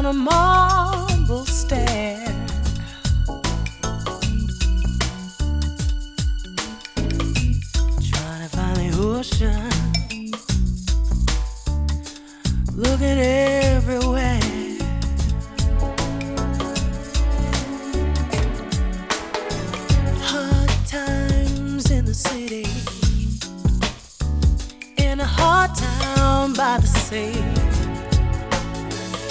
a marble stair. Trying to find the ocean, looking everywhere. Hard times in the city, in a hard town by the sea.